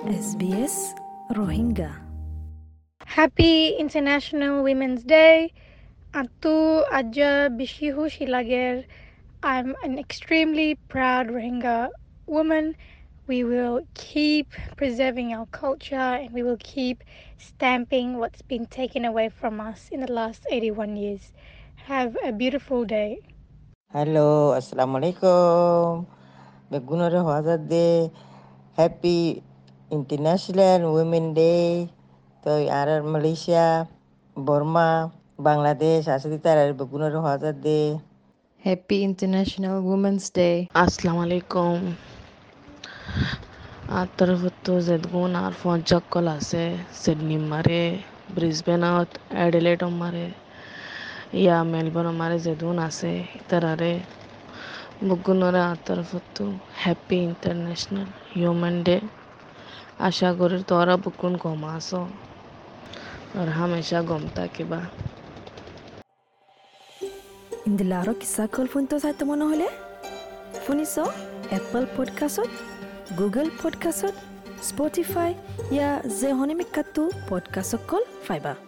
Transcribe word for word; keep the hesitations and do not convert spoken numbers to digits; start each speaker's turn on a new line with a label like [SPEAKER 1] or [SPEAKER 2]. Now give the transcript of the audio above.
[SPEAKER 1] S B S Rohingya.
[SPEAKER 2] Happy International Women's Day. Atu aja bishihu shilager. I'm an extremely proud Rohingya woman. We will keep preserving our culture and we will keep stamping what's been taken away from us in the last eighty-one years. Have a beautiful day.
[SPEAKER 3] Hello, Assalamualaikum. Begunore Hazade. Happy International Women Day. To arar Malaysia, Burma, Bangladesh, asaditar begunore Hazade.
[SPEAKER 4] Happy International Women's Day.
[SPEAKER 5] Assalamu alaikum. Atarafuttu zedgun arfon jakkol ase Sydney mare Brisbane out Adelaide mare ya Melbourne mare zedun ase itarare bugunore atarafuttu Happy International Human Day. आशा करी तोरा बुकुन घुमासो और हमेशा घूमता के बा
[SPEAKER 1] Indilaro kisah kol funto sa temono hole? Funiso Apple Podcastot, Google Podcastot, Spotify ya zehone mikatu podcast kol fiber.